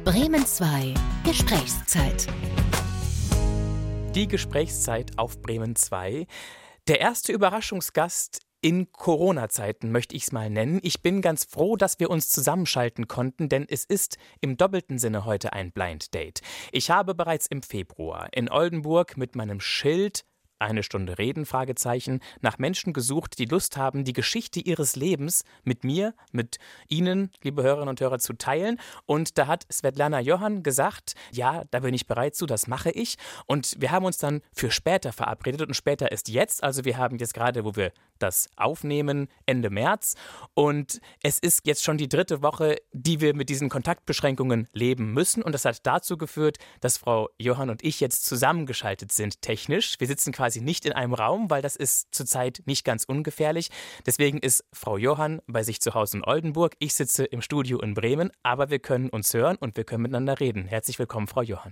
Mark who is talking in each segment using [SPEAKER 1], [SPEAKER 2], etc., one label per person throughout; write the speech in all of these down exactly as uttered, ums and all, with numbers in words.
[SPEAKER 1] Bremen zwei Gesprächszeit.
[SPEAKER 2] Die Gesprächszeit auf Bremen zwei. Der erste Überraschungsgast in Corona-Zeiten möchte ich es mal nennen. Ich bin ganz froh, dass wir uns zusammenschalten konnten, denn es ist im doppelten Sinne heute ein Blind Date. Ich habe bereits im Februar in Oldenburg mit meinem Schild Eine Stunde reden, Fragezeichen, nach Menschen gesucht, die Lust haben, die Geschichte ihres Lebens mit mir, mit Ihnen, liebe Hörerinnen und Hörer, zu teilen. Und da hat Svetlana Johann gesagt, ja, da bin ich bereit zu, das mache ich. Und wir haben uns dann für später verabredet und später ist jetzt. Also wir haben jetzt gerade, wo wir das aufnehmen, Ende März. Und es ist jetzt schon die dritte Woche, die wir mit diesen Kontaktbeschränkungen leben müssen. Und das hat dazu geführt, dass Frau Johann und ich jetzt zusammengeschaltet sind technisch. Wir sitzen quasi nicht in einem Raum, weil das ist zurzeit nicht ganz ungefährlich. Deswegen ist Frau Johann bei sich zu Hause in Oldenburg. Ich sitze im Studio in Bremen, aber wir können uns hören und wir können miteinander reden. Herzlich willkommen, Frau Johann.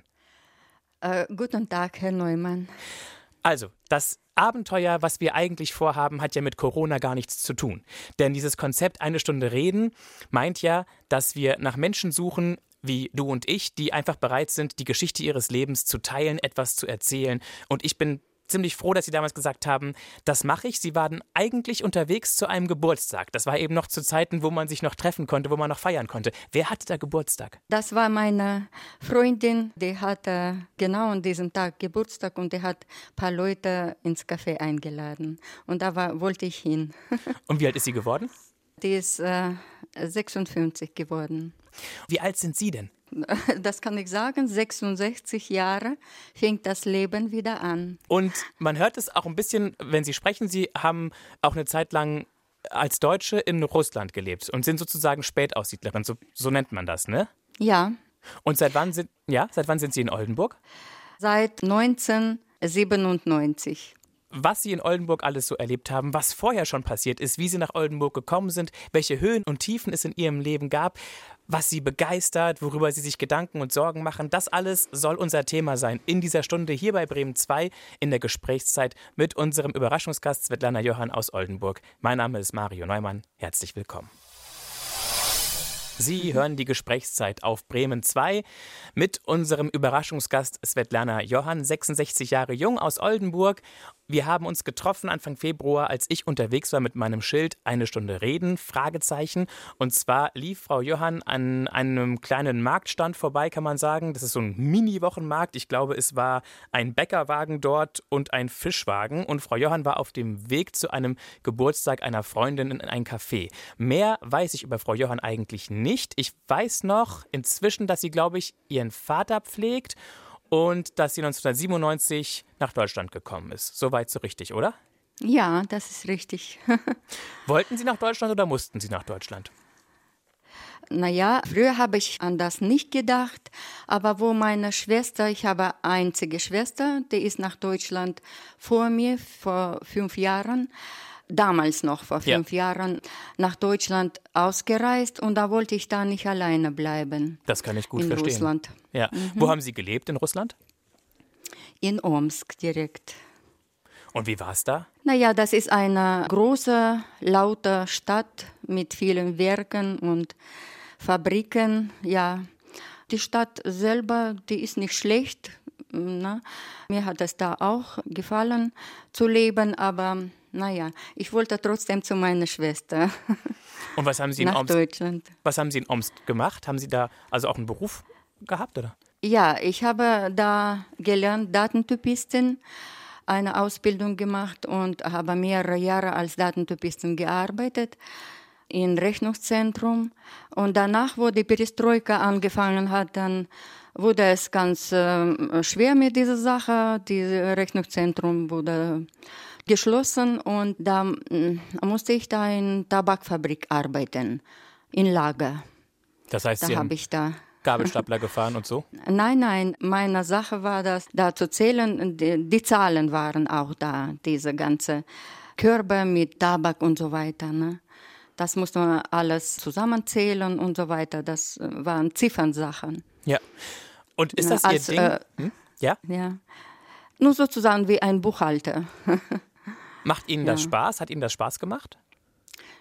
[SPEAKER 3] Äh, guten Tag, Herr Neumann.
[SPEAKER 2] Also, das Abenteuer, was wir eigentlich vorhaben, hat ja mit Corona gar nichts zu tun. Denn dieses Konzept Eine Stunde reden meint ja, dass wir nach Menschen suchen, wie du und ich, die einfach bereit sind, die Geschichte ihres Lebens zu teilen, etwas zu erzählen. Und ich bin ziemlich froh, dass Sie damals gesagt haben, das mache ich. Sie waren eigentlich unterwegs zu einem Geburtstag. Das war eben noch zu Zeiten, wo man sich noch treffen konnte, wo man noch feiern konnte. Wer hatte da Geburtstag?
[SPEAKER 3] Das war meine Freundin, die hatte genau an diesem Tag Geburtstag und die hat ein paar Leute ins Café eingeladen. Und da war, wollte ich hin.
[SPEAKER 2] Und wie alt ist sie geworden?
[SPEAKER 3] Die ist äh, sechsundfünfzig geworden.
[SPEAKER 2] Wie alt sind Sie denn?
[SPEAKER 3] Das kann ich sagen, sechsundsechzig Jahre fängt das Leben wieder an.
[SPEAKER 2] Und man hört es auch ein bisschen, wenn Sie sprechen, Sie haben auch eine Zeit lang als Deutsche in Russland gelebt und sind sozusagen Spätaussiedlerin, so, so nennt man das, ne?
[SPEAKER 3] Ja.
[SPEAKER 2] Und seit wann sind, ja, seit wann sind Sie in Oldenburg?
[SPEAKER 3] Seit neunzehnhundertsiebenundneunzig.
[SPEAKER 2] Was Sie in Oldenburg alles so erlebt haben, was vorher schon passiert ist, wie Sie nach Oldenburg gekommen sind, welche Höhen und Tiefen es in Ihrem Leben gab, was Sie begeistert, worüber Sie sich Gedanken und Sorgen machen, das alles soll unser Thema sein in dieser Stunde hier bei Bremen zwei in der Gesprächszeit mit unserem Überraschungsgast Svetlana Johann aus Oldenburg. Mein Name ist Mario Neumann, herzlich willkommen. Sie hören die Gesprächszeit auf Bremen zwei mit unserem Überraschungsgast Svetlana Johann, sechsundsechzig Jahre jung aus Oldenburg. Wir haben uns getroffen Anfang Februar, als ich unterwegs war mit meinem Schild Eine Stunde reden, Fragezeichen. Und zwar lief Frau Johann an einem kleinen Marktstand vorbei, kann man sagen. Das ist so ein Mini-Wochenmarkt. Ich glaube, es war ein Bäckerwagen dort und ein Fischwagen. Und Frau Johann war auf dem Weg zu einem Geburtstag einer Freundin in ein Café. Mehr weiß ich über Frau Johann eigentlich nicht. Ich weiß noch inzwischen, dass sie, glaube ich, ihren Vater pflegt. Und dass sie neunzehnhundertsiebenundneunzig nach Deutschland gekommen ist. Soweit so richtig, oder?
[SPEAKER 3] Ja, das ist richtig.
[SPEAKER 2] Wollten Sie nach Deutschland oder mussten Sie nach Deutschland?
[SPEAKER 3] Naja, früher habe ich an das nicht gedacht, aber wo meine Schwester, ich habe eine einzige Schwester, die ist nach Deutschland vor mir, vor fünf Jahren, damals noch vor fünf ja. Jahren, nach Deutschland ausgereist und da wollte ich da nicht alleine bleiben.
[SPEAKER 2] Das kann ich gut
[SPEAKER 3] in
[SPEAKER 2] verstehen.
[SPEAKER 3] Russland.
[SPEAKER 2] Ja. Mhm. Wo haben Sie gelebt in Russland?
[SPEAKER 3] In Omsk direkt.
[SPEAKER 2] Und wie war es da?
[SPEAKER 3] Naja, das ist eine große, laute Stadt mit vielen Werken und Fabriken. Ja, die Stadt selber, die ist nicht schlecht. Na, mir hat es da auch gefallen zu leben, aber naja, ich wollte trotzdem zu meiner Schwester.
[SPEAKER 2] Und was haben Sie in
[SPEAKER 3] nach
[SPEAKER 2] Omsk?
[SPEAKER 3] Deutschland.
[SPEAKER 2] Was haben Sie in Omsk gemacht? Haben Sie da also auch einen Beruf gehabt, oder?
[SPEAKER 3] Ja, ich habe da gelernt, Datentypistin, eine Ausbildung gemacht und habe mehrere Jahre als Datentypistin gearbeitet im Rechnungszentrum. Und danach, wo die Perestroika angefangen hat, dann wurde es ganz äh, schwer mit dieser Sache. Das Rechnungszentrum wurde geschlossen und da äh, musste ich da in Tabakfabrik arbeiten, in Lager.
[SPEAKER 2] Das heißt,
[SPEAKER 3] da
[SPEAKER 2] Sie haben
[SPEAKER 3] ich da
[SPEAKER 2] Gabelstapler gefahren und so?
[SPEAKER 3] Nein, nein, meine Sache war das, da zu zählen, die, die Zahlen waren auch da, diese ganze Körbe mit Tabak und so weiter. Ne? Das musste man alles zusammenzählen und so weiter, das waren Ziffernsachen.
[SPEAKER 2] Ja, und ist das
[SPEAKER 3] ja,
[SPEAKER 2] Ihr
[SPEAKER 3] als,
[SPEAKER 2] Ding?
[SPEAKER 3] Äh,
[SPEAKER 2] hm? Ja?
[SPEAKER 3] Ja, nur sozusagen wie ein Buchhalter.
[SPEAKER 2] Macht Ihnen das
[SPEAKER 3] ja.
[SPEAKER 2] Spaß? Hat Ihnen das Spaß gemacht?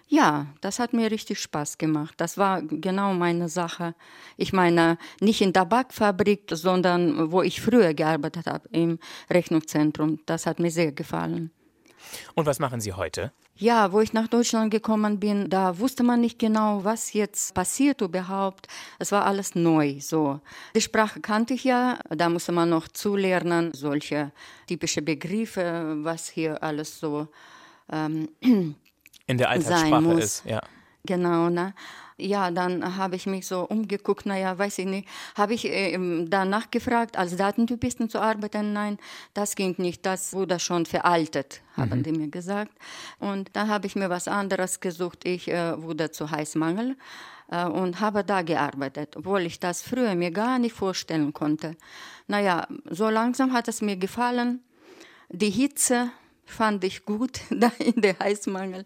[SPEAKER 3] Ja, das hat mir richtig Spaß gemacht. Das war genau meine Sache. Ich meine, nicht in der Tabakfabrik, sondern wo ich früher gearbeitet habe, im Rechnungszentrum. Das hat mir sehr gefallen.
[SPEAKER 2] Und was machen Sie heute?
[SPEAKER 3] Ja, wo ich nach Deutschland gekommen bin, da wusste man nicht genau, was jetzt passiert überhaupt. Es war alles neu, so. Die Sprache kannte ich ja, da musste man noch zulernen, solche typische Begriffe, was hier alles so ähm,
[SPEAKER 2] in der Alltagssprache ist, ja.
[SPEAKER 3] Genau, ne? Ja, dann habe ich mich so umgeguckt, naja, weiß ich nicht, habe ich äh, danach gefragt, als Datentypistin zu arbeiten, nein, das ging nicht, das wurde schon veraltet, haben mhm. die mir gesagt. Und dann habe ich mir was anderes gesucht, ich äh, wurde zu Heißmangel äh, und habe da gearbeitet, obwohl ich das früher mir gar nicht vorstellen konnte. Naja, so langsam hat es mir gefallen, die Hitze fand ich gut, da in der Heißmangel.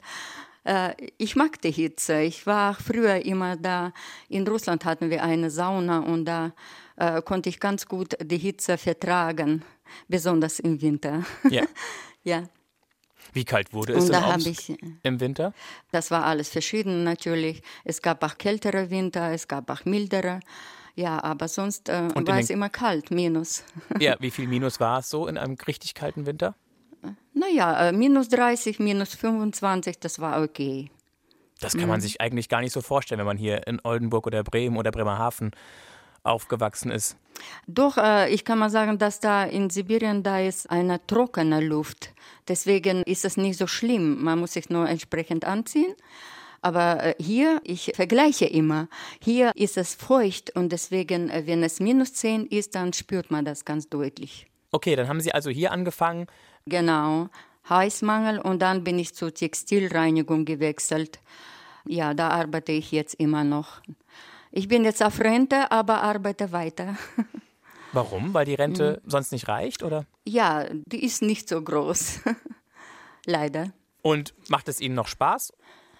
[SPEAKER 3] Ich mag die Hitze. Ich war früher immer da. In Russland hatten wir eine Sauna und da äh, konnte ich ganz gut die Hitze vertragen, besonders im Winter.
[SPEAKER 2] Ja.
[SPEAKER 3] Ja.
[SPEAKER 2] Wie kalt wurde es
[SPEAKER 3] und
[SPEAKER 2] in
[SPEAKER 3] da
[SPEAKER 2] Omsk
[SPEAKER 3] ich,
[SPEAKER 2] im Winter?
[SPEAKER 3] Das war alles verschieden natürlich. Es gab auch kältere Winter, es gab auch mildere. Ja, aber sonst äh, war es immer kalt, minus.
[SPEAKER 2] Ja, wie viel Minus war es so in einem richtig kalten Winter?
[SPEAKER 3] Naja, minus dreißig, minus fünfundzwanzig, das war okay.
[SPEAKER 2] Das kann man mhm. sich eigentlich gar nicht so vorstellen, wenn man hier in Oldenburg oder Bremen oder Bremerhaven aufgewachsen ist.
[SPEAKER 3] Doch, äh, ich kann mal sagen, dass da in Sibirien, da ist eine trockene Luft. Deswegen ist es nicht so schlimm. Man muss sich nur entsprechend anziehen. Aber äh, hier, ich vergleiche immer, hier ist es feucht und deswegen, äh, wenn es minus zehn ist, dann spürt man das ganz deutlich.
[SPEAKER 2] Okay, dann haben Sie also hier angefangen.
[SPEAKER 3] Genau, Heißmangel und dann bin ich zur Textilreinigung gewechselt. Ja, da arbeite ich jetzt immer noch. Ich bin jetzt auf Rente, aber arbeite weiter.
[SPEAKER 2] Warum? Weil die Rente mhm. sonst nicht reicht, oder?
[SPEAKER 3] Ja, die ist nicht so groß, leider.
[SPEAKER 2] Und macht es Ihnen noch Spaß?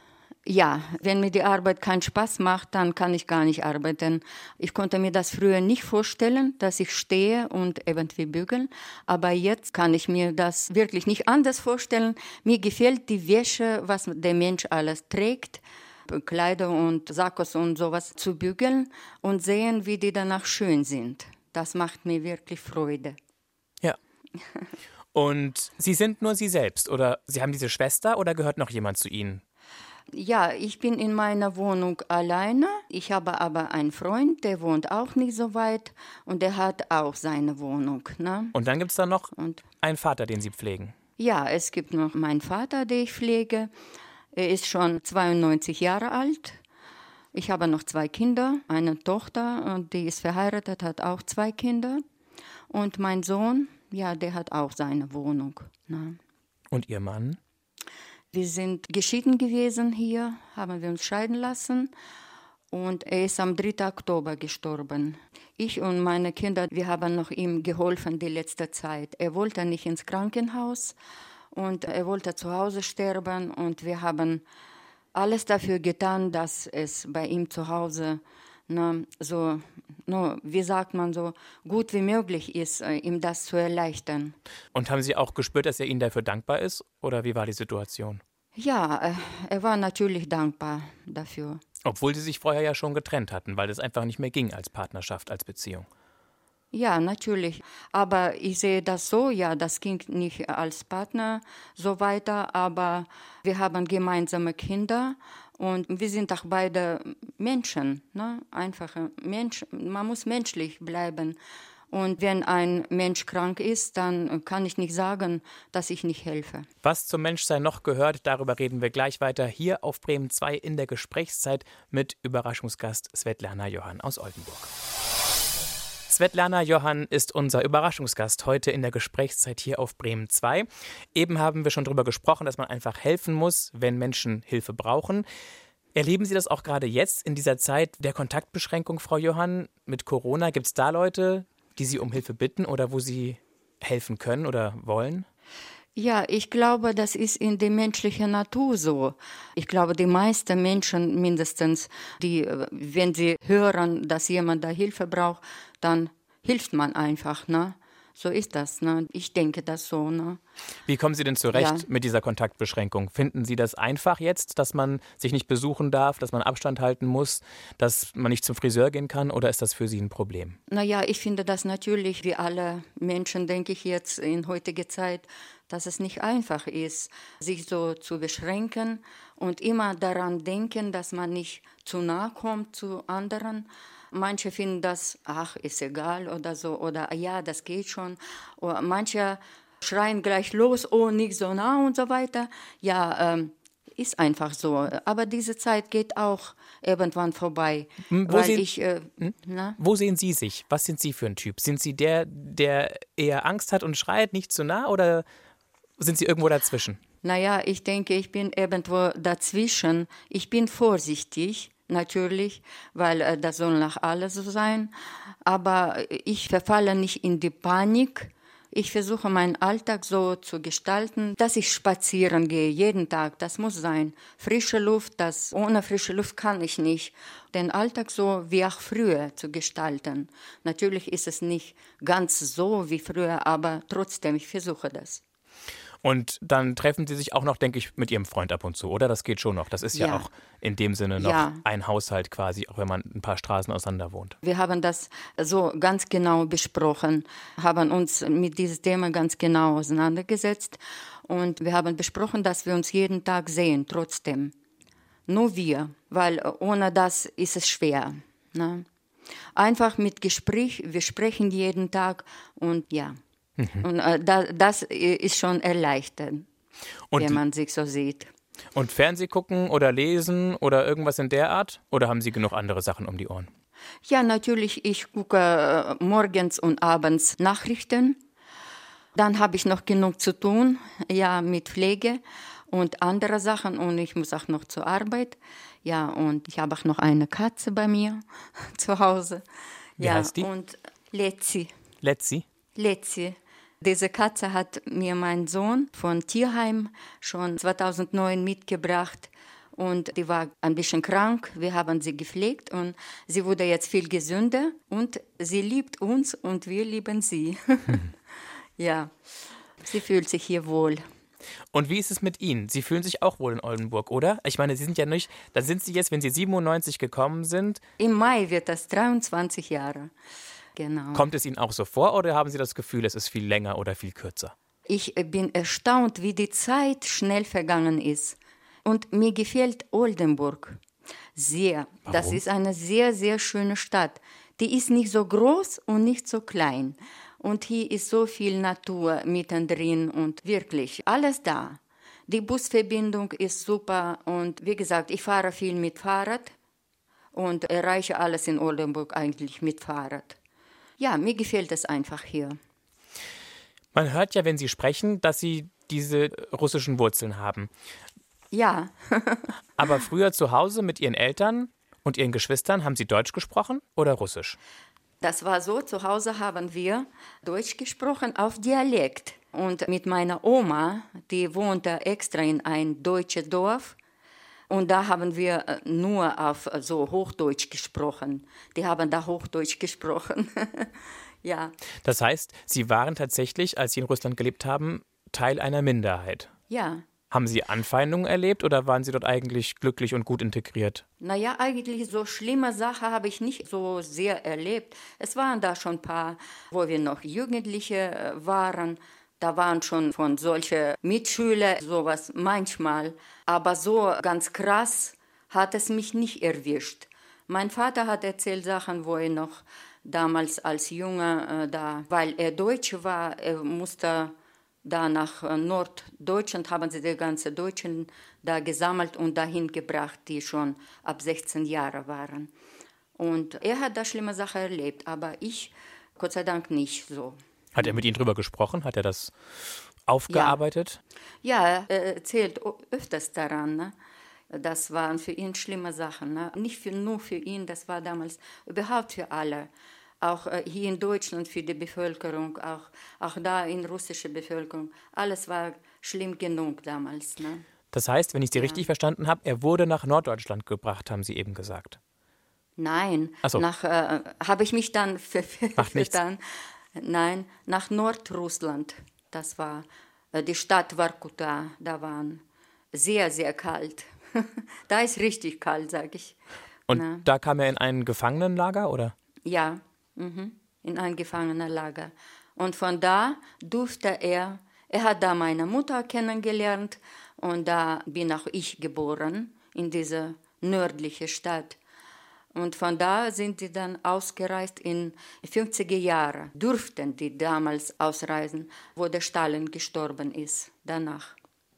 [SPEAKER 3] Ja, wenn mir die Arbeit keinen Spaß macht, dann kann ich gar nicht arbeiten. Ich konnte mir das früher nicht vorstellen, dass ich stehe und eventuell bügeln. Aber jetzt kann ich mir das wirklich nicht anders vorstellen. Mir gefällt die Wäsche, was der Mensch alles trägt, Kleider und Sakkos und sowas zu bügeln und sehen, wie die danach schön sind. Das macht mir wirklich Freude.
[SPEAKER 2] Ja. Und Sie sind nur Sie selbst oder Sie haben diese Schwester oder gehört noch jemand zu Ihnen?
[SPEAKER 3] Ja, ich bin in meiner Wohnung alleine. Ich habe aber einen Freund, der wohnt auch nicht so weit und der hat auch seine Wohnung. Ne?
[SPEAKER 2] Und dann gibt es da noch
[SPEAKER 3] und,
[SPEAKER 2] einen Vater, den Sie pflegen?
[SPEAKER 3] Ja, es gibt noch meinen Vater, den ich pflege. Er ist schon zweiundneunzig Jahre alt. Ich habe noch zwei Kinder, eine Tochter, und die ist verheiratet, hat auch zwei Kinder. Und mein Sohn, ja, der hat auch seine Wohnung. Ne?
[SPEAKER 2] Und Ihr Mann?
[SPEAKER 3] Wir sind geschieden gewesen hier, haben wir uns scheiden lassen und er ist am dritten Oktober gestorben. Ich und meine Kinder, wir haben noch ihm geholfen die letzte Zeit. Er wollte nicht ins Krankenhaus und er wollte zu Hause sterben und wir haben alles dafür getan, dass es bei ihm zu Hause ne, so, no, wie sagt man so, gut wie möglich ist, äh, ihm das zu erleichtern.
[SPEAKER 2] Und haben Sie auch gespürt, dass er Ihnen dafür dankbar ist? Oder wie war die Situation?
[SPEAKER 3] Ja, äh, er war natürlich dankbar dafür.
[SPEAKER 2] Obwohl Sie sich vorher ja schon getrennt hatten, weil das einfach nicht mehr ging als Partnerschaft, als Beziehung.
[SPEAKER 3] Ja, natürlich. Aber ich sehe das so, ja, das ging nicht als Partner so weiter, aber wir haben gemeinsame Kinder und wir sind auch beide Menschen, ne? Einfache Mensch. Man muss menschlich bleiben. Und wenn ein Mensch krank ist, dann kann ich nicht sagen, dass ich nicht helfe.
[SPEAKER 2] Was zum Menschsein noch gehört, darüber reden wir gleich weiter hier auf Bremen zwei in der Gesprächszeit mit Überraschungsgast Svetlana Johann aus Oldenburg. Svetlana Johann ist unser Überraschungsgast heute in der Gesprächszeit hier auf Bremen zwei. Eben haben wir schon darüber gesprochen, dass man einfach helfen muss, wenn Menschen Hilfe brauchen. Erleben Sie das auch gerade jetzt in dieser Zeit der Kontaktbeschränkung, Frau Johann, mit Corona? Gibt es da Leute, die Sie um Hilfe bitten oder wo Sie helfen können oder wollen?
[SPEAKER 3] Ja, ich glaube, das ist in der menschlichen Natur so. Ich glaube, die meisten Menschen mindestens, die, wenn sie hören, dass jemand da Hilfe braucht, dann hilft man einfach, ne? So ist das, ne? Ich denke das so, ne?
[SPEAKER 2] Wie kommen Sie denn zurecht
[SPEAKER 3] Ja.
[SPEAKER 2] mit dieser Kontaktbeschränkung? Finden Sie das einfach jetzt, dass man sich nicht besuchen darf, dass man Abstand halten muss, dass man nicht zum Friseur gehen kann, oder ist das für Sie ein Problem?
[SPEAKER 3] Naja, ich finde das natürlich, wie alle Menschen, denke ich jetzt in heutiger Zeit, dass es nicht einfach ist, sich so zu beschränken und immer daran denken, dass man nicht zu nahe kommt zu anderen. Manche finden das, ach, ist egal oder so, oder ja, das geht schon. Oder manche schreien gleich los, oh, nicht so nah und so weiter. Ja, ähm, ist einfach so. Aber diese Zeit geht auch irgendwann vorbei.
[SPEAKER 2] Hm, wo
[SPEAKER 3] weil
[SPEAKER 2] sehen-
[SPEAKER 3] ich, äh, na?
[SPEAKER 2] Wo sehen Sie sich? Was sind Sie für ein Typ? Sind Sie der, der eher Angst hat und schreit, nicht zu nah, oder sind Sie irgendwo dazwischen?
[SPEAKER 3] Naja, ich denke, ich bin irgendwo dazwischen. Ich bin vorsichtig, natürlich, weil äh, das soll nach alles so sein. Aber ich verfalle nicht in die Panik. Ich versuche meinen Alltag so zu gestalten, dass ich spazieren gehe, jeden Tag. Das muss sein. Frische Luft, das, ohne frische Luft kann ich nicht. Den Alltag so wie auch früher zu gestalten. Natürlich ist es nicht ganz so wie früher, aber trotzdem, ich versuche das.
[SPEAKER 2] Und dann treffen Sie sich auch noch, denke ich, mit Ihrem Freund ab und zu, oder? Das geht schon noch. Das ist ja,
[SPEAKER 3] Ja.
[SPEAKER 2] auch in dem Sinne noch
[SPEAKER 3] Ja.
[SPEAKER 2] ein Haushalt quasi, auch wenn man ein paar Straßen auseinander wohnt.
[SPEAKER 3] Wir haben das so ganz genau besprochen, haben uns mit diesem Thema ganz genau auseinandergesetzt und wir haben besprochen, dass wir uns jeden Tag sehen, trotzdem. Nur wir, weil ohne das ist es schwer. Ne? Einfach mit Gespräch, wir sprechen jeden Tag und ja. Mhm. Und äh, da, das ist schon erleichtert,
[SPEAKER 2] Und,
[SPEAKER 3] wenn man sich so sieht.
[SPEAKER 2] und Fernseh gucken oder lesen oder irgendwas in der Art? Oder haben Sie genug andere Sachen um die Ohren?
[SPEAKER 3] Ja, natürlich, ich gucke äh, morgens und abends Nachrichten. Dann habe ich noch genug zu tun, ja, mit Pflege und andere Sachen. Und ich muss auch noch zur Arbeit. Ja, und ich habe auch noch eine Katze bei mir zu Hause.
[SPEAKER 2] Wie
[SPEAKER 3] ja,
[SPEAKER 2] heißt die?
[SPEAKER 3] Und Letzi.
[SPEAKER 2] Letzi?
[SPEAKER 3] Letzi. Diese Katze hat mir mein Sohn von Tierheim schon zweitausendneun mitgebracht. Und die war ein bisschen krank. Wir haben sie gepflegt und sie wurde jetzt viel gesünder. Und sie liebt uns und wir lieben sie. Ja, sie fühlt sich hier wohl.
[SPEAKER 2] Und wie ist es mit Ihnen? Sie fühlen sich auch wohl in Oldenburg, oder? Ich meine, Sie sind ja nicht, dann sind Sie jetzt, wenn Sie siebenundneunzig gekommen sind.
[SPEAKER 3] Im Mai wird das dreiundzwanzig Jahre. Genau.
[SPEAKER 2] Kommt es Ihnen auch so vor, oder haben Sie das Gefühl, es ist viel länger oder viel kürzer?
[SPEAKER 3] Ich bin erstaunt, wie die Zeit schnell vergangen ist. Und mir gefällt Oldenburg sehr.
[SPEAKER 2] Warum?
[SPEAKER 3] Das ist eine sehr, sehr schöne Stadt. Die ist nicht so groß und nicht so klein. Und hier ist so viel Natur mittendrin und wirklich alles da. Die Busverbindung ist super und wie gesagt, ich fahre viel mit Fahrrad und erreiche alles in Oldenburg eigentlich mit Fahrrad. Ja, mir gefällt es einfach hier.
[SPEAKER 2] Man hört ja, wenn Sie sprechen, dass Sie diese russischen Wurzeln haben.
[SPEAKER 3] Ja.
[SPEAKER 2] Aber früher zu Hause mit Ihren Eltern und Ihren Geschwistern haben Sie Deutsch gesprochen oder Russisch?
[SPEAKER 3] Das war so, zu Hause haben wir Deutsch gesprochen auf Dialekt. Und mit meiner Oma, die wohnte extra in ein deutsches Dorf. Und da haben wir nur auf so Hochdeutsch gesprochen. Die haben da Hochdeutsch gesprochen. Ja.
[SPEAKER 2] Das heißt, Sie waren tatsächlich, als Sie in Russland gelebt haben, Teil einer Minderheit.
[SPEAKER 3] Ja.
[SPEAKER 2] Haben Sie Anfeindungen erlebt oder waren Sie dort eigentlich glücklich und gut integriert?
[SPEAKER 3] Naja, eigentlich so schlimme Sachen habe ich nicht so sehr erlebt. Es waren da schon ein paar, wo wir noch Jugendliche waren. Da waren schon von solchen Mitschülern sowas manchmal. Aber so ganz krass hat es mich nicht erwischt. Mein Vater hat erzählt Sachen, wo er noch damals als Junge, äh, da, weil er Deutsch war, er musste da nach äh, Norddeutschland, haben sie die ganzen Deutschen da gesammelt und dahin gebracht, die schon ab sechzehn Jahre waren. Und er hat da schlimme Sachen erlebt, aber ich, Gott sei Dank, nicht so.
[SPEAKER 2] Hat er mit Ihnen drüber gesprochen? Hat er das aufgearbeitet?
[SPEAKER 3] Ja, er erzählt öfters daran. Ne? Das waren für ihn schlimme Sachen. Ne? Nicht für, nur für ihn, das war damals überhaupt für alle. Auch äh, hier in Deutschland für die Bevölkerung, auch, auch da in russischer Bevölkerung. Alles war schlimm genug damals. Ne?
[SPEAKER 2] Das heißt, wenn ich Sie
[SPEAKER 3] Ja.
[SPEAKER 2] richtig verstanden habe, er wurde nach Norddeutschland gebracht, haben Sie eben gesagt.
[SPEAKER 3] Nein,
[SPEAKER 2] Ach so.
[SPEAKER 3] nach äh, habe ich mich dann ver- ver-
[SPEAKER 2] Macht nichts.
[SPEAKER 3] vertan. Nein, nach Nordrussland. Das war äh, die Stadt Vorkuta. Da waren sehr, sehr kalt. Da ist richtig kalt, sage ich.
[SPEAKER 2] Und
[SPEAKER 3] Na.
[SPEAKER 2] da kam er in ein Gefangenenlager, oder?
[SPEAKER 3] Ja, mhm, in ein Gefangenenlager. Und von da durfte er, er hat da meine Mutter kennengelernt und da bin auch ich geboren, in dieser nördlichen Stadt. Und von da sind die dann ausgereist in fünfziger Jahren. Durften die damals ausreisen, wo der Stalin gestorben ist, danach.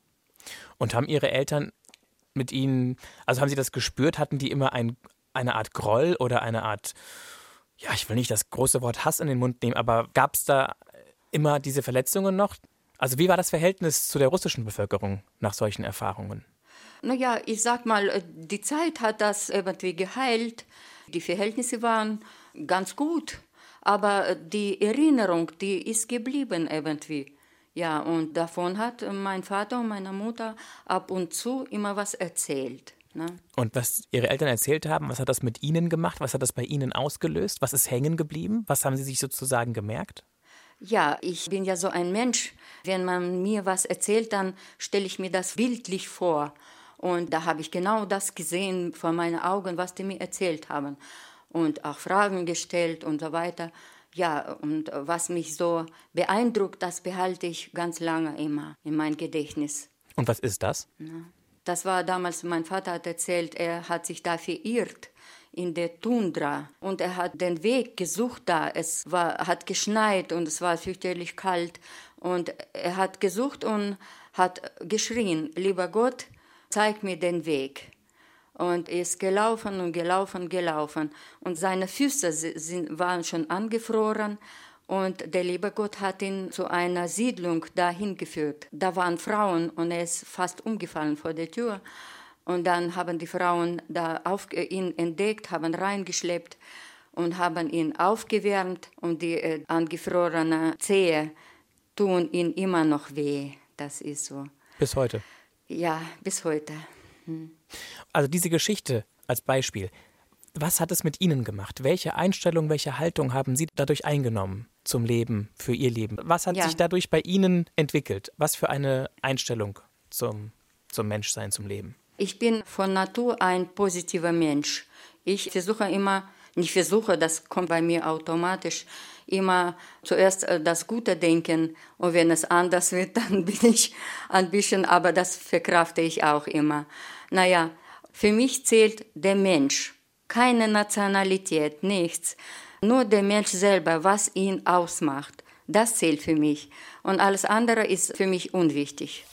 [SPEAKER 2] Und haben Ihre Eltern mit Ihnen, also haben Sie das gespürt, hatten die immer ein, eine Art Groll oder eine Art, ja, ich will nicht das große Wort Hass in den Mund nehmen, aber gab es da immer diese Verletzungen noch? Also wie war das Verhältnis zu der russischen Bevölkerung nach solchen Erfahrungen?
[SPEAKER 3] Naja, ich sag mal, die Zeit hat das irgendwie geheilt. Die Verhältnisse waren ganz gut. Aber die Erinnerung, die ist geblieben irgendwie. Ja, und davon hat mein Vater und meine Mutter ab und zu immer was erzählt. Ne?
[SPEAKER 2] Und was Ihre Eltern erzählt haben, was hat das mit Ihnen gemacht? Was hat das bei Ihnen ausgelöst? Was ist hängen geblieben? Was haben Sie sich sozusagen gemerkt?
[SPEAKER 3] Ja, ich bin ja so ein Mensch. Wenn man mir was erzählt, dann stelle ich mir das bildlich vor. Und da habe ich genau das gesehen vor meinen Augen, was die mir erzählt haben. Und auch Fragen gestellt und so weiter. Ja, und was mich so beeindruckt, das behalte ich ganz lange immer in mein Gedächtnis.
[SPEAKER 2] Und was ist das?
[SPEAKER 3] Das war damals, mein Vater hat erzählt, er hat sich da verirrt in der Tundra. Und er hat den Weg gesucht da. Es war, hat geschneit und es war fürchterlich kalt. Und er hat gesucht und hat geschrien, lieber Gott, zeig mir den Weg. Und er ist gelaufen und gelaufen, gelaufen. Und seine Füße sind, waren schon angefroren. Und der liebe Gott hat ihn zu einer Siedlung dahin geführt. Da waren Frauen und er ist fast umgefallen vor der Tür. Und dann haben die Frauen da auf, ihn entdeckt, haben reingeschleppt und haben ihn aufgewärmt. Und die äh, angefrorenen Zehe tun ihm immer noch weh. Das ist so.
[SPEAKER 2] Bis heute?
[SPEAKER 3] Ja, bis heute. Hm.
[SPEAKER 2] Also diese Geschichte als Beispiel, was hat es mit Ihnen gemacht? Welche Einstellung, welche Haltung haben Sie dadurch eingenommen zum Leben, für Ihr Leben? Was hat
[SPEAKER 3] ja.
[SPEAKER 2] sich dadurch bei Ihnen entwickelt? Was für eine Einstellung zum, zum Menschsein, zum Leben?
[SPEAKER 3] Ich bin von Natur ein positiver Mensch. Ich versuche immer, nicht versuche, das kommt bei mir automatisch, immer zuerst das Gute denken und wenn es anders wird, dann bin ich ein bisschen, aber das verkrafte ich auch immer. Naja, für mich zählt der Mensch, keine Nationalität, nichts, nur der Mensch selber, was ihn ausmacht, das zählt für mich und alles andere ist für mich unwichtig.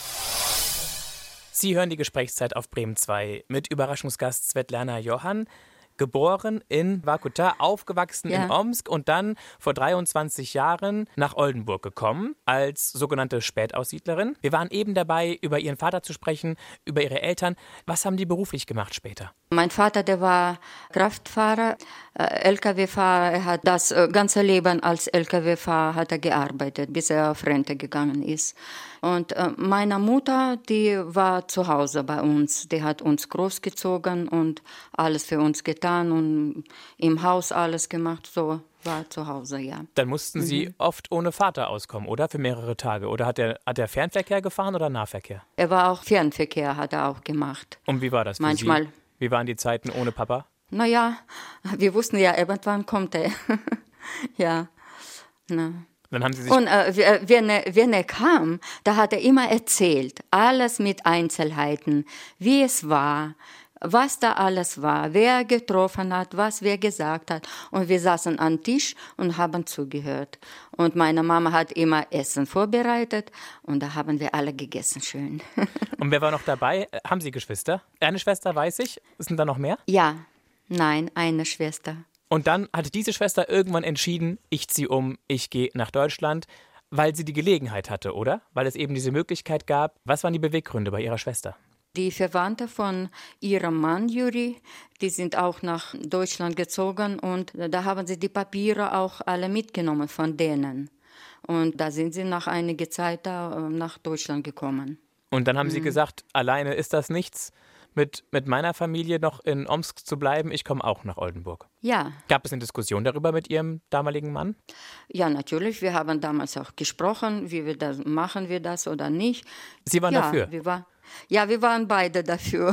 [SPEAKER 2] Sie hören die Gesprächszeit auf Bremen zwei mit Überraschungsgast Svetlana Johann. Geboren in Vorkuta, aufgewachsen
[SPEAKER 3] ja.
[SPEAKER 2] in Omsk und dann vor dreiundzwanzig Jahren nach Oldenburg gekommen als sogenannte Spätaussiedlerin. Wir waren eben dabei, über Ihren Vater zu sprechen, über Ihre Eltern. Was haben die beruflich gemacht später?
[SPEAKER 3] Mein Vater, der war Kraftfahrer, äh, L K W-Fahrer. Er hat das äh, ganze Leben als L K W-Fahrer hat er gearbeitet, bis er auf Rente gegangen ist. Und äh, meine Mutter, die war zu Hause bei uns. Die hat uns großgezogen und alles für uns getan und im Haus alles gemacht. So war zu Hause, ja.
[SPEAKER 2] Dann mussten Sie mhm. oft ohne Vater auskommen, oder? Für mehrere Tage. Oder hat er, hat er Fernverkehr gefahren oder Nahverkehr?
[SPEAKER 3] Er war auch Fernverkehr, hat er auch gemacht.
[SPEAKER 2] Und wie war das für
[SPEAKER 3] Manchmal.
[SPEAKER 2] Sie? Wie waren die Zeiten ohne Papa?
[SPEAKER 3] Naja, wir wussten ja, irgendwann kommt er. ja, na.
[SPEAKER 2] Dann haben Sie sich
[SPEAKER 3] und äh, wenn, er, wenn er kam, da hat er immer erzählt, alles mit Einzelheiten, wie es war, was da alles war, wer getroffen hat, was wer gesagt hat. Und wir saßen am Tisch und haben zugehört. Und meine Mama hat immer Essen vorbereitet und da haben wir alle gegessen, schön.
[SPEAKER 2] Und wer war noch dabei? Haben Sie Geschwister? Eine Schwester, weiß ich. Sind da noch mehr?
[SPEAKER 3] Ja, nein, eine Schwester.
[SPEAKER 2] Und dann hat diese Schwester irgendwann entschieden, ich ziehe um, ich gehe nach Deutschland, weil sie die Gelegenheit hatte, oder? Weil es eben diese Möglichkeit gab. Was waren die Beweggründe bei Ihrer Schwester?
[SPEAKER 3] Die Verwandten von ihrem Mann, Juri, die sind auch nach Deutschland gezogen und da haben sie die Papiere auch alle mitgenommen von denen. Und da sind sie nach einiger Zeit da nach Deutschland gekommen.
[SPEAKER 2] Und dann haben
[SPEAKER 3] mhm.
[SPEAKER 2] Sie gesagt, alleine ist das nichts. mit, mit meiner Familie noch in Omsk zu bleiben. Ich komme auch nach Oldenburg.
[SPEAKER 3] Ja.
[SPEAKER 2] Gab es eine Diskussion darüber mit Ihrem damaligen Mann?
[SPEAKER 3] Ja, natürlich. Wir haben damals auch gesprochen, wie wir das, machen wir das oder nicht.
[SPEAKER 2] Sie waren
[SPEAKER 3] ja,
[SPEAKER 2] dafür?
[SPEAKER 3] Wir war, ja, wir waren beide dafür.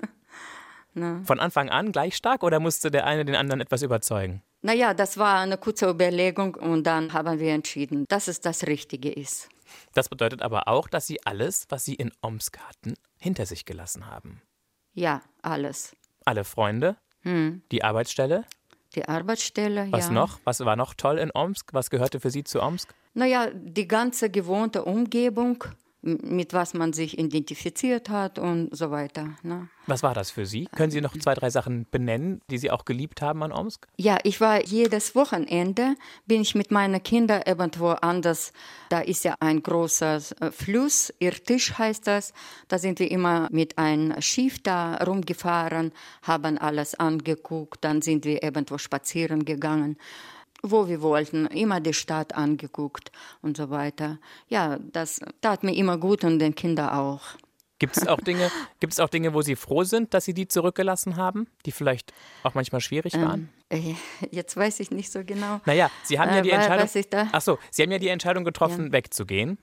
[SPEAKER 2] Von Anfang an gleich stark oder musste der eine den anderen etwas überzeugen?
[SPEAKER 3] Naja, das war eine kurze Überlegung und dann haben wir entschieden, dass es das Richtige ist.
[SPEAKER 2] Das bedeutet aber auch, dass Sie alles, was Sie in Omsk hatten, hinter sich gelassen haben.
[SPEAKER 3] Ja, alles.
[SPEAKER 2] Alle Freunde, hm. die Arbeitsstelle.
[SPEAKER 3] Die Arbeitsstelle,
[SPEAKER 2] Was
[SPEAKER 3] ja.
[SPEAKER 2] Was noch? Was war noch toll in Omsk? Was gehörte für Sie zu Omsk?
[SPEAKER 3] Naja, die ganze gewohnte Umgebung, mit was man sich identifiziert hat und so weiter. Ne?
[SPEAKER 2] Was war das für Sie? Können Sie noch zwei, drei Sachen benennen, die Sie auch geliebt haben an Omsk?
[SPEAKER 3] Ja, ich war jedes Wochenende, bin ich mit meinen Kindern irgendwo anders. Da ist ja ein großer Fluss, Irtisch heißt das. Da sind wir immer mit einem Schiff da rumgefahren, haben alles angeguckt, dann sind wir irgendwo spazieren gegangen. Wo wir wollten, immer die Stadt angeguckt und so weiter. Ja, das tat mir immer gut und den Kindern auch.
[SPEAKER 2] Gibt es auch Dinge, gibt es auch Dinge, wo Sie froh sind, dass Sie die zurückgelassen haben, die vielleicht auch manchmal schwierig waren?
[SPEAKER 3] Ähm, jetzt weiß ich nicht so genau.
[SPEAKER 2] Naja, Sie haben ja die
[SPEAKER 3] äh,
[SPEAKER 2] Entscheidung.
[SPEAKER 3] Was ich da?
[SPEAKER 2] Ach so, Sie haben ja die Entscheidung getroffen, ja. wegzugehen.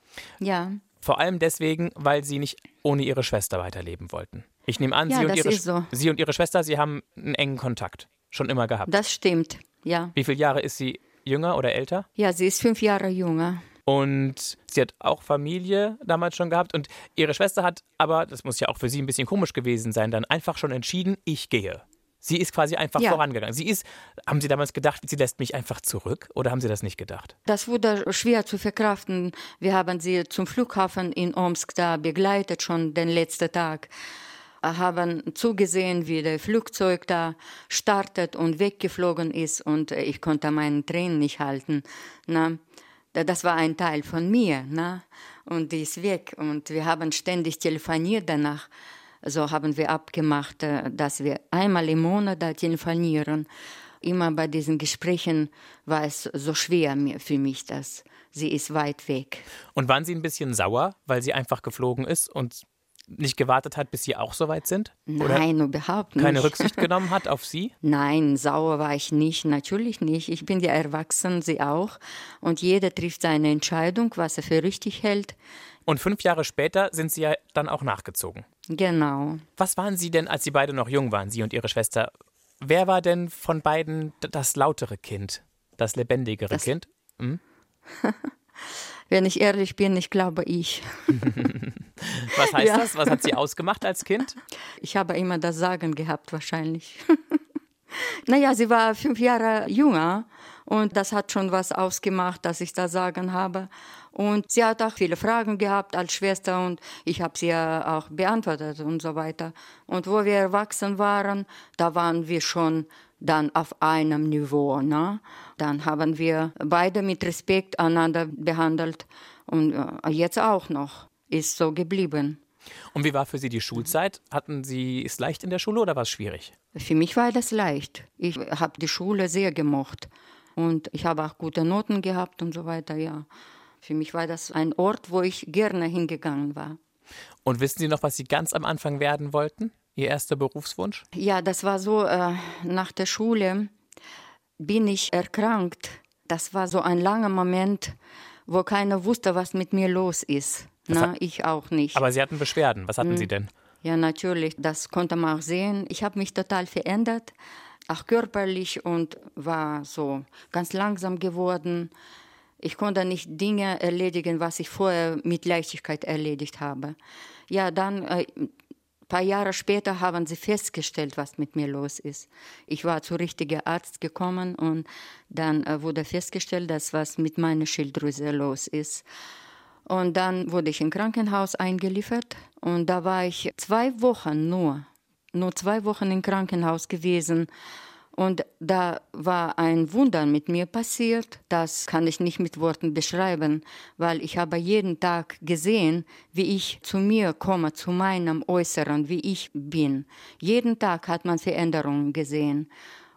[SPEAKER 3] Ja.
[SPEAKER 2] Vor allem deswegen, weil Sie nicht ohne Ihre Schwester weiterleben wollten. Ich nehme an,
[SPEAKER 3] ja,
[SPEAKER 2] Sie, und
[SPEAKER 3] das
[SPEAKER 2] ihre,
[SPEAKER 3] ist so.
[SPEAKER 2] Sie und Ihre Schwester, Sie haben einen engen Kontakt. Schon immer gehabt.
[SPEAKER 3] Das stimmt, ja.
[SPEAKER 2] Wie viele Jahre ist sie jünger oder älter?
[SPEAKER 3] Ja, sie ist fünf Jahre jünger.
[SPEAKER 2] Und sie hat auch Familie damals schon gehabt. Und ihre Schwester hat aber, das muss ja auch für sie ein bisschen komisch gewesen sein, dann einfach schon entschieden, ich gehe. Sie ist quasi einfach
[SPEAKER 3] ja.
[SPEAKER 2] vorangegangen. Sie ist, haben Sie damals gedacht, sie lässt mich einfach zurück? Oder haben Sie das nicht gedacht?
[SPEAKER 3] Das wurde schwer zu verkraften. Wir haben sie zum Flughafen in Omsk da begleitet, schon den letzten Tag. Haben zugesehen, wie das Flugzeug da startet und weggeflogen ist und ich konnte meine Tränen nicht halten. Na, das war ein Teil von mir, na, und die ist weg und wir haben ständig telefoniert danach. So haben wir abgemacht, dass wir einmal im Monat da telefonieren. Immer bei diesen Gesprächen war es so schwer für mich, dass sie ist weit weg.
[SPEAKER 2] Und waren Sie ein bisschen sauer, weil sie einfach geflogen ist und nicht gewartet hat, bis Sie auch soweit sind? Oder
[SPEAKER 3] Nein, überhaupt nicht.
[SPEAKER 2] Keine Rücksicht genommen hat auf Sie?
[SPEAKER 3] Nein, sauer war ich nicht, natürlich nicht. Ich bin ja erwachsen, sie auch. Und jeder trifft seine Entscheidung, was er für richtig hält.
[SPEAKER 2] Und fünf Jahre später sind Sie ja dann auch nachgezogen.
[SPEAKER 3] Genau.
[SPEAKER 2] Was waren Sie denn, als Sie beide noch jung waren, Sie und Ihre Schwester? Wer war denn von beiden das lautere Kind, das lebendigere das Kind? Hm?
[SPEAKER 3] Wenn ich ehrlich bin, ich glaube ich.
[SPEAKER 2] Was heißt
[SPEAKER 3] ja.
[SPEAKER 2] das? Was hat sie ausgemacht als Kind?
[SPEAKER 3] Ich habe immer das Sagen gehabt, wahrscheinlich. Naja, sie war fünf Jahre jünger und das hat schon was ausgemacht, dass ich das Sagen habe. Und sie hat auch viele Fragen gehabt als Schwester und ich habe sie ja auch beantwortet und so weiter. Und wo wir erwachsen waren, da waren wir schon dann auf einem Niveau. Ne? Dann haben wir beide mit Respekt einander behandelt und jetzt auch noch. Ist so geblieben.
[SPEAKER 2] Und wie war für Sie die Schulzeit? Hatten Sie es leicht in der Schule oder war es schwierig?
[SPEAKER 3] Für mich war das leicht. Ich habe die Schule sehr gemocht und ich habe auch gute Noten gehabt und so weiter, ja. Für mich war das ein Ort, wo ich gerne hingegangen war.
[SPEAKER 2] Und wissen Sie noch, was Sie ganz am Anfang werden wollten? Ihr erster Berufswunsch?
[SPEAKER 3] Ja, das war so, äh, nach der Schule bin ich erkrankt. Das war so ein langer Moment, wo keiner wusste, was mit mir los ist. Na, ich auch nicht.
[SPEAKER 2] Aber Sie hatten Beschwerden. Was hatten hm. Sie denn?
[SPEAKER 3] Ja, natürlich. Das konnte man auch sehen. Ich habe mich total verändert, auch körperlich und war so ganz langsam geworden. Ich konnte nicht Dinge erledigen, was ich vorher mit Leichtigkeit erledigt habe. Ja, dann äh, ein paar Jahre später haben sie festgestellt, was mit mir los ist. Ich war zu richtigen Arzt gekommen und dann äh, wurde festgestellt, dass was mit meiner Schilddrüse los ist. Und dann wurde ich im Krankenhaus eingeliefert und da war ich zwei Wochen nur, nur zwei Wochen im Krankenhaus gewesen. Und da war ein Wunder mit mir passiert, das kann ich nicht mit Worten beschreiben, weil ich habe jeden Tag gesehen, wie ich zu mir komme, zu meinem Äußeren, wie ich bin. Jeden Tag hat man Veränderungen gesehen.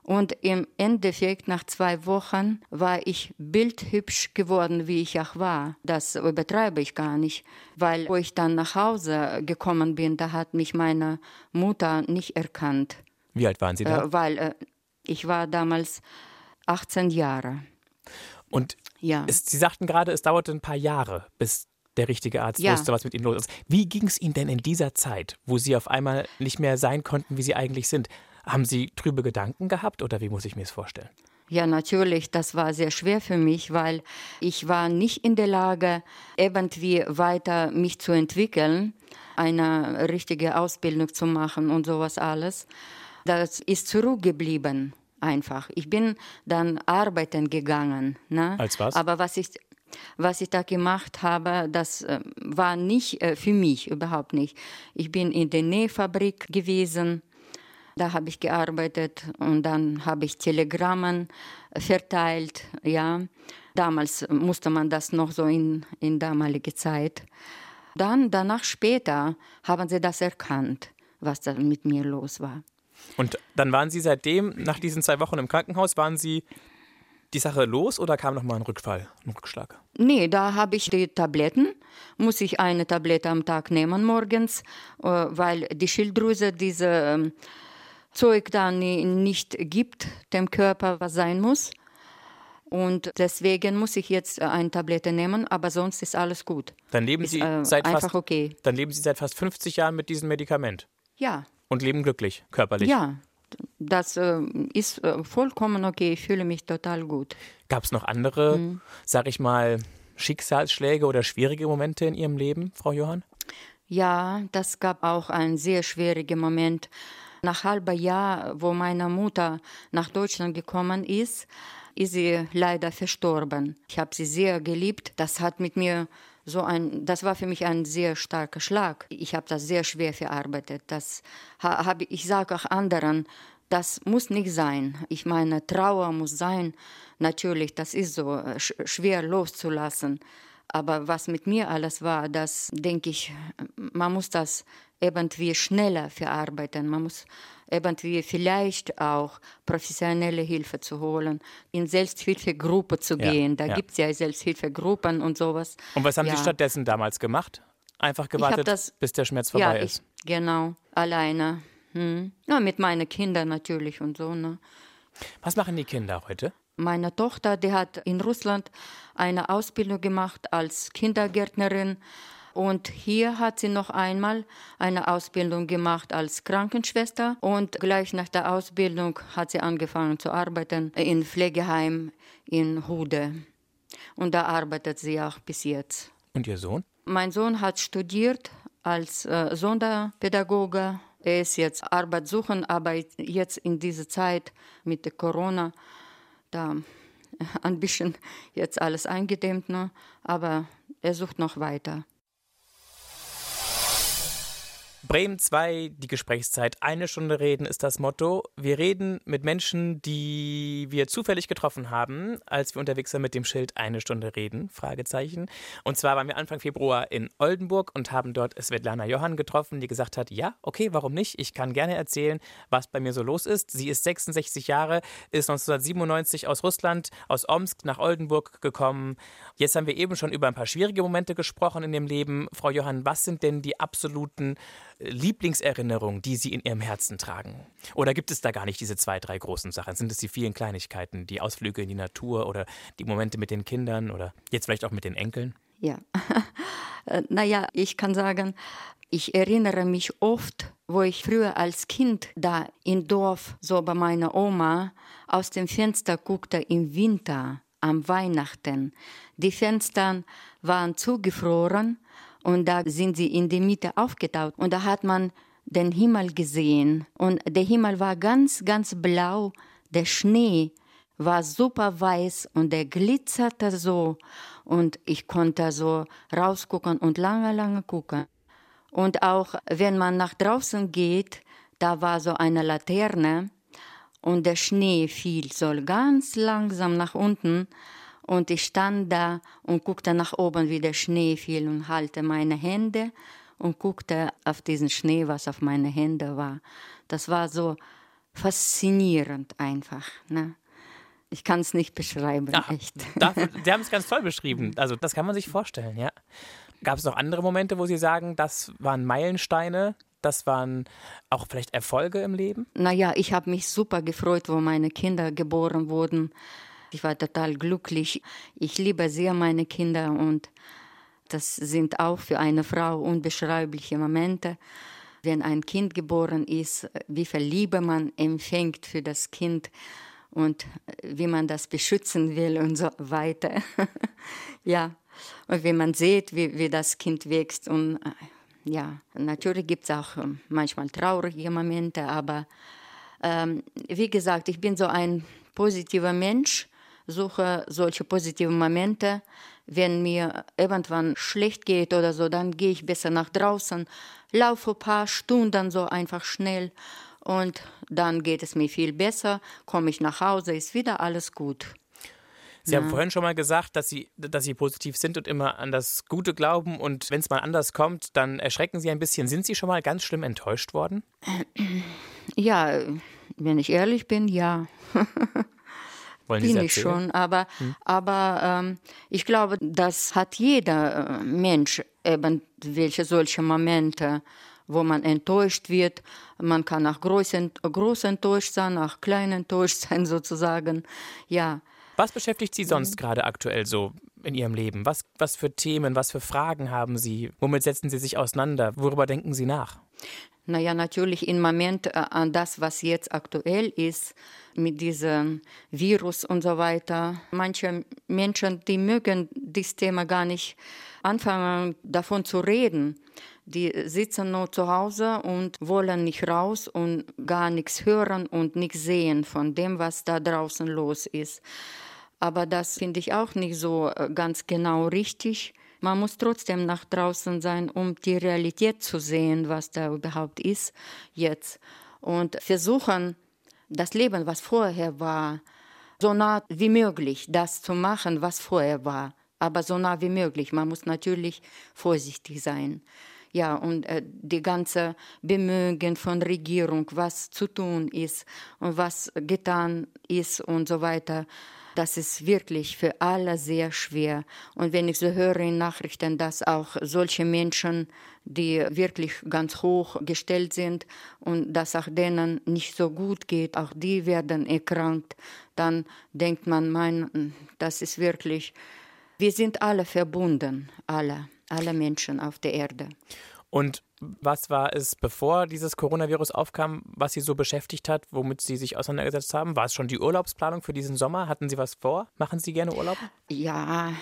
[SPEAKER 3] Und im Endeffekt, nach zwei Wochen, war ich bildhübsch geworden, wie ich auch war. Das übertreibe ich gar nicht, weil wo ich dann nach Hause gekommen bin, da hat mich meine Mutter nicht erkannt.
[SPEAKER 2] Wie alt waren Sie da?
[SPEAKER 3] Äh, weil äh, ich war damals achtzehn Jahre.
[SPEAKER 2] Und
[SPEAKER 3] ja.
[SPEAKER 2] es, Sie sagten gerade, es dauerte ein paar Jahre, bis der richtige Arzt
[SPEAKER 3] ja.
[SPEAKER 2] wusste, was mit Ihnen los ist. Wie ging es Ihnen denn in dieser Zeit, wo Sie auf einmal nicht mehr sein konnten, wie Sie eigentlich sind? Haben Sie trübe Gedanken gehabt oder wie muss ich mir es vorstellen?
[SPEAKER 3] Ja, natürlich, das war sehr schwer für mich, weil ich war nicht in der Lage, irgendwie weiter mich zu entwickeln, eine richtige Ausbildung zu machen und sowas alles. Das ist zurückgeblieben einfach. Ich bin dann arbeiten gegangen. Ne?
[SPEAKER 2] Als was?
[SPEAKER 3] Aber was ich, was ich da gemacht habe, das äh, war nicht äh, für mich, überhaupt nicht. Ich bin in der Nähfabrik gewesen. Da habe ich gearbeitet und dann habe ich Telegrammen verteilt. Ja. Damals musste man das noch so in, in damaliger Zeit. Dann, danach später, haben sie das erkannt, was da mit mir los war.
[SPEAKER 2] Und dann waren Sie seitdem, nach diesen zwei Wochen im Krankenhaus, waren Sie die Sache los oder kam nochmal ein Rückfall, ein Rückschlag?
[SPEAKER 3] Nee, da habe ich die Tabletten, muss ich eine Tablette am Tag nehmen morgens, weil die Schilddrüse diese Zeug da nicht gibt, dem Körper, was sein muss. Und deswegen muss ich jetzt eine Tablette nehmen, aber sonst ist alles gut.
[SPEAKER 2] Dann leben
[SPEAKER 3] ist,
[SPEAKER 2] Sie
[SPEAKER 3] äh,
[SPEAKER 2] seit
[SPEAKER 3] einfach
[SPEAKER 2] fast,
[SPEAKER 3] okay.
[SPEAKER 2] Dann leben Sie seit fast fünfzig Jahren mit diesem Medikament?
[SPEAKER 3] Ja.
[SPEAKER 2] Und leben glücklich, körperlich?
[SPEAKER 3] Ja, das äh, ist äh, vollkommen okay. Ich fühle mich total gut.
[SPEAKER 2] Gab es noch andere,
[SPEAKER 3] mhm.
[SPEAKER 2] sag ich mal, Schicksalsschläge oder schwierige Momente in Ihrem Leben, Frau Johann?
[SPEAKER 3] Ja, das gab auch einen sehr schwierigen Moment. Nach halber Jahr, wo meine Mutter nach Deutschland gekommen ist, ist sie leider verstorben. Ich habe sie sehr geliebt. Das hat mit mir so ein, das war für mich ein sehr starker Schlag. Ich habe das sehr schwer verarbeitet. Das habe ich sage auch anderen, das muss nicht sein. Ich meine, Trauer muss sein. Natürlich, das ist so sch- schwer loszulassen. Aber was mit mir alles war, das denke ich, man muss das irgendwie schneller verarbeiten. Man muss irgendwie vielleicht auch professionelle Hilfe zu holen, in Selbsthilfegruppe zu
[SPEAKER 2] Ja,
[SPEAKER 3] gehen. Da
[SPEAKER 2] ja.
[SPEAKER 3] gibt es ja Selbsthilfegruppen und sowas.
[SPEAKER 2] Und was haben
[SPEAKER 3] ja.
[SPEAKER 2] Sie stattdessen damals gemacht? Einfach gewartet,
[SPEAKER 3] das,
[SPEAKER 2] bis der Schmerz vorbei
[SPEAKER 3] ja, ich,
[SPEAKER 2] ist?
[SPEAKER 3] Genau, alleine. Hm. Ja, mit meinen Kindern natürlich und so. Ne?
[SPEAKER 2] Was machen die Kinder heute?
[SPEAKER 3] Meine Tochter, die hat in Russland eine Ausbildung gemacht als Kindergärtnerin. Und hier hat sie noch einmal eine Ausbildung gemacht als Krankenschwester. Und gleich nach der Ausbildung hat sie angefangen zu arbeiten in Pflegeheim in Hude. Und da arbeitet sie auch bis jetzt.
[SPEAKER 2] Und Ihr Sohn?
[SPEAKER 3] Mein Sohn hat studiert als äh, Sonderpädagoge. Er ist jetzt arbeitssuchend, aber jetzt in dieser Zeit mit der Corona, da ein bisschen jetzt alles eingedämmt, ne? Aber er sucht noch weiter.
[SPEAKER 2] Bremen zwei, die Gesprächszeit, eine Stunde reden ist das Motto. Wir reden mit Menschen, die wir zufällig getroffen haben, als wir unterwegs waren mit dem Schild eine Stunde reden, Fragezeichen. Und zwar waren wir Anfang Februar in Oldenburg und haben dort Svetlana Johann getroffen, die gesagt hat, ja, okay, warum nicht? Ich kann gerne erzählen, was bei mir so los ist. Sie ist sechsundsechzig Jahre, ist neunzehnhundertsiebenundneunzig aus Russland, aus Omsk nach Oldenburg gekommen. Jetzt haben wir eben schon über ein paar schwierige Momente gesprochen in dem Leben. Frau Johann, was sind denn die absoluten Lieblingserinnerungen, die Sie in Ihrem Herzen tragen? Oder gibt es da gar nicht diese zwei, drei großen Sachen? Sind es die vielen Kleinigkeiten, die Ausflüge in die Natur oder die Momente mit den Kindern oder jetzt vielleicht auch mit den Enkeln?
[SPEAKER 3] Ja, naja, ich kann sagen, ich erinnere mich oft, wo ich früher als Kind da im Dorf, so bei meiner Oma, aus dem Fenster guckte im Winter, am Weihnachten. Die Fenster waren zugefroren und da sind sie in der Mitte aufgetaucht. Und da hat man den Himmel gesehen. Und der Himmel war ganz, ganz blau. Der Schnee war super weiß und der glitzerte so. Und ich konnte so rausgucken und lange, lange gucken. Und auch wenn man nach draußen geht, da war so eine Laterne und der Schnee fiel so ganz langsam nach unten. Und ich stand da und guckte nach oben, wie der Schnee fiel und halte meine Hände und guckte auf diesen Schnee, was auf meine Hände war. Das war so faszinierend einfach. Ne? Ich kann es nicht beschreiben,
[SPEAKER 2] Ach,
[SPEAKER 3] echt.
[SPEAKER 2] Dafür, Sie haben es ganz toll beschrieben. Also das kann man sich vorstellen, ja. Gab es noch andere Momente, wo Sie sagen, das waren Meilensteine, das waren auch vielleicht Erfolge im Leben?
[SPEAKER 3] Naja, ich habe mich super gefreut, wo meine Kinder geboren wurden. Ich war total glücklich. Ich liebe sehr meine Kinder und das sind auch für eine Frau unbeschreibliche Momente. Wenn ein Kind geboren ist, wie viel Liebe man empfängt für das Kind und wie man das beschützen will und so weiter. Ja, und wenn man sieht, wie, wie das Kind wächst. Und ja, natürlich gibt es auch manchmal traurige Momente, aber ähm, wie gesagt, ich bin so ein positiver Mensch, suche solche positiven Momente. Wenn mir irgendwann schlecht geht oder so, dann gehe ich besser nach draußen, laufe ein paar Stunden so einfach schnell und dann geht es mir viel besser, komme ich nach Hause, ist wieder alles gut.
[SPEAKER 2] Sie haben vorhin schon mal gesagt, dass Sie, dass Sie positiv sind und immer an das Gute glauben und wenn es mal anders kommt, dann erschrecken Sie ein bisschen. Sind Sie schon mal ganz schlimm enttäuscht worden?
[SPEAKER 3] Ja, wenn ich ehrlich bin, ja.
[SPEAKER 2] Wollen Sie
[SPEAKER 3] Bin
[SPEAKER 2] es
[SPEAKER 3] ich
[SPEAKER 2] erzählen?
[SPEAKER 3] schon, aber, hm. aber ähm, ich glaube, das hat jeder äh, Mensch eben welche solche Momente, wo man enttäuscht wird. Man kann auch groß, ent, groß enttäuscht sein, auch klein enttäuscht sein sozusagen. Ja.
[SPEAKER 2] Was beschäftigt Sie sonst gerade aktuell so in Ihrem Leben? Was, was für Themen, was für Fragen haben Sie? Womit setzen Sie sich auseinander? Worüber denken Sie nach?
[SPEAKER 3] Naja, natürlich im Moment äh, an das, was jetzt aktuell ist, mit diesem Virus und so weiter. Manche Menschen, die mögen dieses Thema gar nicht anfangen, davon zu reden. Die sitzen nur zu Hause und wollen nicht raus und gar nichts hören und nichts sehen von dem, was da draußen los ist. Aber das finde ich auch nicht so ganz genau richtig. Man muss trotzdem nach draußen sein, um die Realität zu sehen, was da überhaupt ist jetzt. Und versuchen, das Leben, was vorher war, so nah wie möglich das zu machen, was vorher war. Aber so nah wie möglich. Man muss natürlich vorsichtig sein. Ja, und äh, die ganze Bemühungen von Regierung, was zu tun ist und was getan ist und so weiter, das ist wirklich für alle sehr schwer. Und wenn ich so höre in Nachrichten, dass auch solche Menschen, die wirklich ganz hoch gestellt sind und dass auch denen nicht so gut geht, auch die werden erkrankt, dann denkt man, mein, das ist wirklich, wir sind alle verbunden, alle, alle Menschen auf der Erde.
[SPEAKER 2] Und was war es, bevor dieses Coronavirus aufkam, was Sie so beschäftigt hat, womit Sie sich auseinandergesetzt haben? War es schon die Urlaubsplanung für diesen Sommer? Hatten Sie was vor? Machen Sie gerne Urlaub?
[SPEAKER 3] Ja,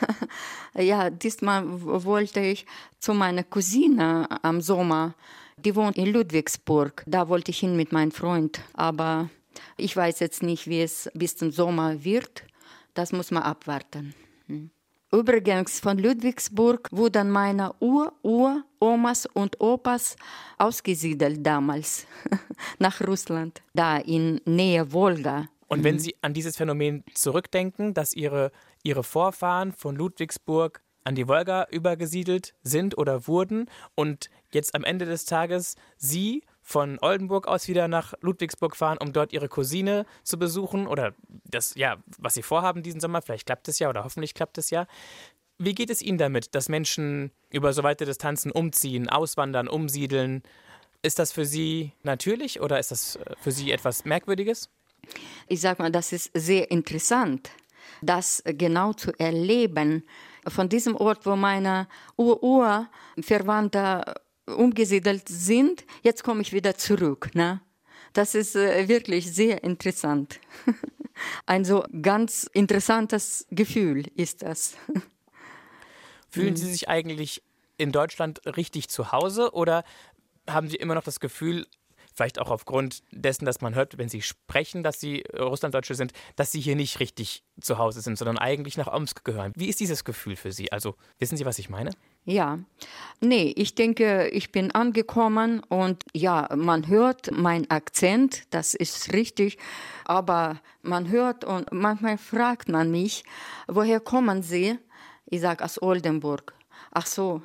[SPEAKER 3] ja, diesmal wollte ich zu meiner Cousine am Sommer. Die wohnt in Ludwigsburg. Da wollte ich hin mit meinem Freund. Aber ich weiß jetzt nicht, wie es bis zum Sommer wird. Das muss man abwarten. Hm. Übrigens von Ludwigsburg wurden meine Ur-Ur-Omas und Opas ausgesiedelt damals nach Russland, da in Nähe Wolga.
[SPEAKER 2] Und wenn Sie an dieses Phänomen zurückdenken, dass Ihre, Ihre Vorfahren von Ludwigsburg an die Wolga übergesiedelt sind oder wurden und jetzt am Ende des Tages Sie von Oldenburg aus wieder nach Ludwigsburg fahren, um dort Ihre Cousine zu besuchen oder das, ja, was Sie vorhaben diesen Sommer, vielleicht klappt es ja oder hoffentlich klappt es ja. Wie geht es Ihnen damit, dass Menschen über so weite Distanzen umziehen, auswandern, umsiedeln? Ist das für Sie natürlich oder ist das für Sie etwas Merkwürdiges?
[SPEAKER 3] Ich sag mal, das ist sehr interessant, das genau zu erleben. Von diesem Ort, wo meine Ur-Ur-Verwandte umgesiedelt sind, jetzt komme ich wieder zurück. Ne? Das ist äh, wirklich sehr interessant. Ein so ganz interessantes Gefühl ist das.
[SPEAKER 2] Fühlen Sie sich eigentlich in Deutschland richtig zu Hause oder haben Sie immer noch das Gefühl, vielleicht auch aufgrund dessen, dass man hört, wenn Sie sprechen, dass Sie Russlanddeutsche sind, dass Sie hier nicht richtig zu Hause sind, sondern eigentlich nach Omsk gehören? Wie ist dieses Gefühl für Sie? Also, wissen Sie, was ich meine?
[SPEAKER 3] Ja, nee, ich denke, ich bin angekommen und ja, man hört meinen Akzent, das ist richtig, aber man hört und manchmal fragt man mich, woher kommen Sie? Ich sage, aus Oldenburg. Ach so.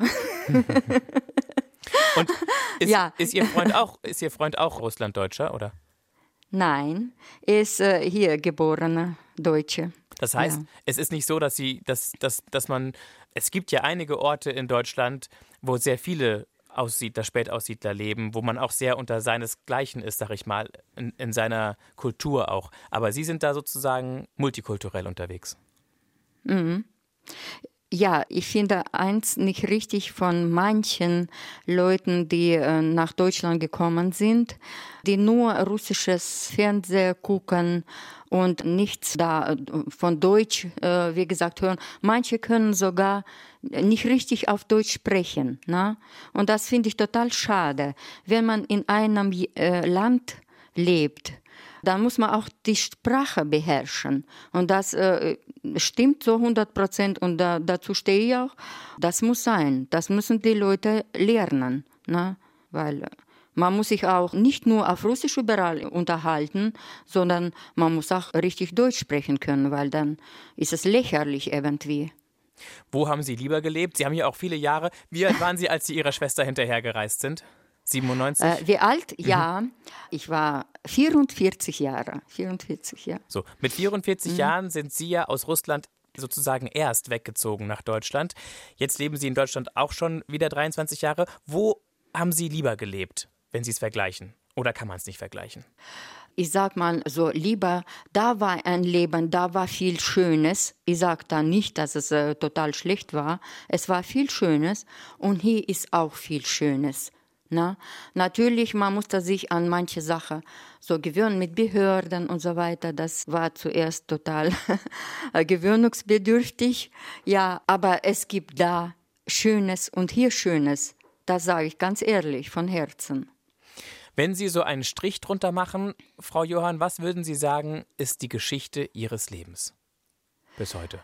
[SPEAKER 2] Und ist,
[SPEAKER 3] ja.
[SPEAKER 2] ist Ihr Freund auch, ist Ihr Freund auch Russlanddeutscher, oder?
[SPEAKER 3] Nein, er ist äh, hier geborener Deutsche.
[SPEAKER 2] Das heißt,
[SPEAKER 3] ja.
[SPEAKER 2] es ist nicht so, dass sie, dass, dass, dass man, es gibt ja einige Orte in Deutschland, wo sehr viele Aussiedler, Spätaussiedler leben, wo man auch sehr unter seinesgleichen ist, sag ich mal, in, in seiner Kultur auch. Aber Sie sind da sozusagen multikulturell unterwegs.
[SPEAKER 3] Mhm. Ja, ich finde eins nicht richtig von manchen Leuten, die äh, nach Deutschland gekommen sind, die nur russisches Fernsehen gucken und nichts da äh, von Deutsch, äh, wie gesagt, hören. Manche können sogar nicht richtig auf Deutsch sprechen. Ne? Und das finde ich total schade. Wenn man in einem äh, Land lebt, dann muss man auch die Sprache beherrschen. Und das äh, stimmt so hundert Prozent und da, dazu stehe ich auch. Das muss sein. Das müssen die Leute lernen. Ne? Weil man muss sich auch nicht nur auf Russisch überall unterhalten, sondern man muss auch richtig Deutsch sprechen können, weil dann ist es lächerlich irgendwie.
[SPEAKER 2] Wo haben Sie lieber gelebt? Sie haben ja auch viele Jahre. Wie alt waren Sie, als Sie Ihrer Schwester hinterhergereist sind? siebenundneunzig?
[SPEAKER 3] Äh, wie alt? Mhm. Ja, ich war vierundvierzig Jahre. vierundvierzig, ja.
[SPEAKER 2] So, mit vierundvierzig
[SPEAKER 3] Mhm.
[SPEAKER 2] Jahren sind Sie ja aus Russland sozusagen erst weggezogen nach Deutschland. Jetzt leben Sie in Deutschland auch schon wieder dreiundzwanzig Jahre. Wo haben Sie lieber gelebt, wenn Sie es vergleichen? Oder kann man es nicht vergleichen?
[SPEAKER 3] Ich sag mal so, lieber, da war ein Leben, da war viel Schönes. Ich sag da nicht, dass es äh, total schlecht war. Es war viel Schönes und hier ist auch viel Schönes. Na? Natürlich, man musste sich an manche Sachen so gewöhnen mit Behörden und so weiter. Das war zuerst total gewöhnungsbedürftig. Ja, aber es gibt da Schönes und hier Schönes. Das sage ich ganz ehrlich, von Herzen.
[SPEAKER 2] Wenn Sie so einen Strich drunter machen, Frau Johann, was würden Sie sagen, ist die Geschichte Ihres Lebens bis heute?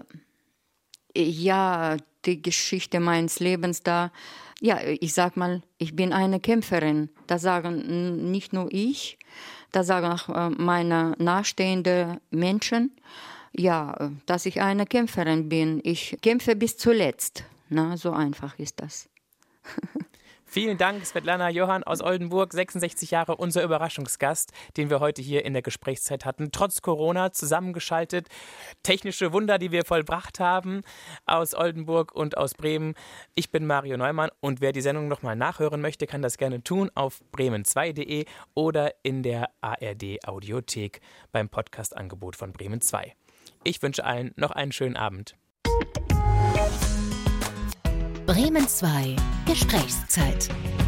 [SPEAKER 3] Ja, die Geschichte meines Lebens da, ja, ich sag mal, ich bin eine Kämpferin. Das sagen nicht nur ich, das sagen auch meine nahestehenden Menschen. Ja, dass ich eine Kämpferin bin. Ich kämpfe bis zuletzt. Na, so einfach ist das.
[SPEAKER 2] Vielen Dank, Svetlana Johann aus Oldenburg, sechsundsechzig Jahre, unser Überraschungsgast, den wir heute hier in der Gesprächszeit hatten. Trotz Corona zusammengeschaltet, technische Wunder, die wir vollbracht haben, aus Oldenburg und aus Bremen. Ich bin Mario Neumann und wer die Sendung nochmal nachhören möchte, kann das gerne tun auf bremen zwei punkt de oder in der A R D-Audiothek beim Podcast-Angebot von Bremen zwei. Ich wünsche allen noch einen schönen Abend.
[SPEAKER 1] Bremen zwei Gesprächszeit.